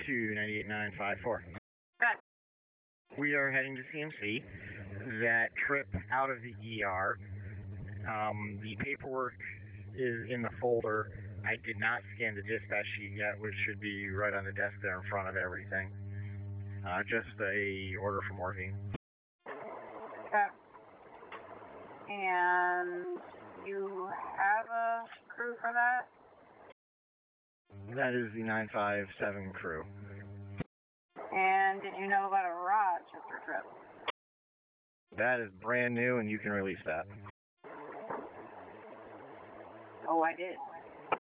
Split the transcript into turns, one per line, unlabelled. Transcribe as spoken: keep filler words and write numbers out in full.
two nine eight nine five four.
Got it.
We are heading to C M C. That trip out of the E R. Um, the paperwork is in the folder. I did not scan the dispatch sheet yet, which should be right on the desk there in front of everything. Uh, just a order for morphine.
Okay. And you have a crew for that?
That is the nine five seven crew.
And did you know about a Rochester trip?
That is brand new, and you can release that.
Oh, I did.